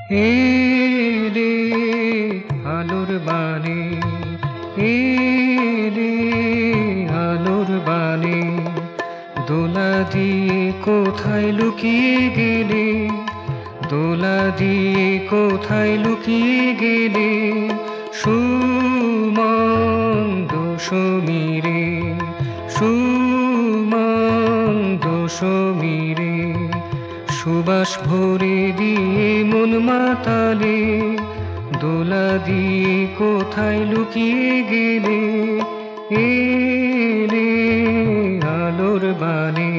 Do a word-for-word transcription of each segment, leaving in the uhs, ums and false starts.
এলে আলোর বাণী, এলে আলোর বাণী, দোলা দিয়ে কোথায় লুকিয়ে গেলে, দোলা দিয়ে কোথায় লুকিয়ে গেলে, সুমন্দ সমীরে, সুমন্দ সমীরে, সুবাস ভরে দিয়ে মন মাতালে, দোলা দিয়ে কোথায় লুকিয়ে গেলে, এলে আলোর বাণী।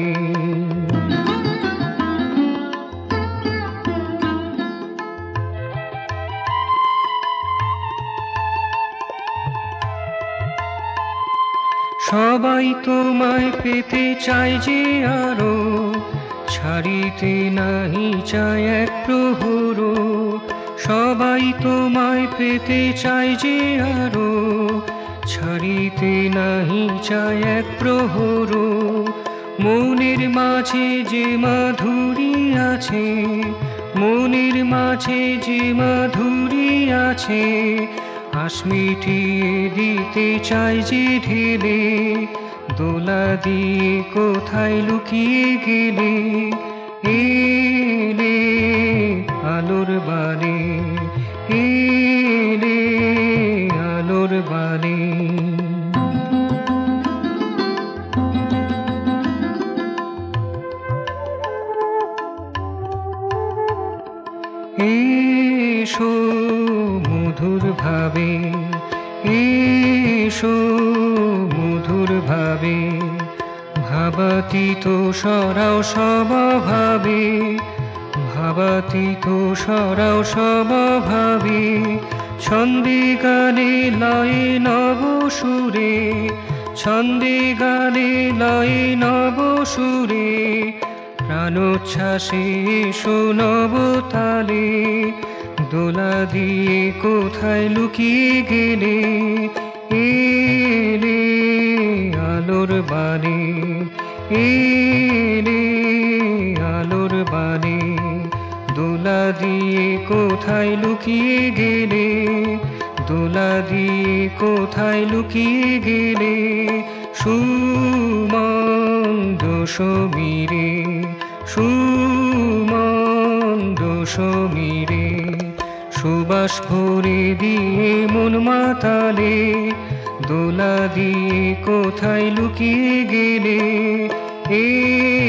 সবাই তোমায় পেতে চায় যে আরো, ছাড়িতে নাহি চায় এক প্রহর। সবাই তোমায় পেতে চায় যে আরো, ছাড়িতে নাহি চায় এক প্রহর। মনের মাঝে যে মাধুরী আছে, মনের মাঝে যে মাধুরী আছে, আশ মিটিয়ে দিতে চাই যে ঢেলে, দোলা দিয়ে কোথায় লুকিয়ে গেলে, এলে আলোর বাণী, এলে আলোর বাণী। এসো মধুর ভাবে, এসো মধুর ভাবে, ভাবাতীত সরাও সমভাবে, ভাবাতীত সরাও সমভাবে, ছন্দে গানে লয়ে নব সুরে, ছন্দে গানে লয়ে নব সুরে, প্রাণোচ্ছ্বাসে এসো নব তালে, দোলা দিয়ে কোথায় লুকিয়ে গেলে, এলে আলোর বাণী, এলে আলোর বাণী, দোলা দিয়ে কোথায় লুকিয়ে গেলে, দোলা দিয়ে কোথায় লুকিয়ে গেলে, সুমন্দ সমীরে, সুমন্দ সমীরে, সুবাস ভরে দিয়ে মন মাতালে, দোলা দিয়ে কোথায় লুকিয়ে গেলে, এ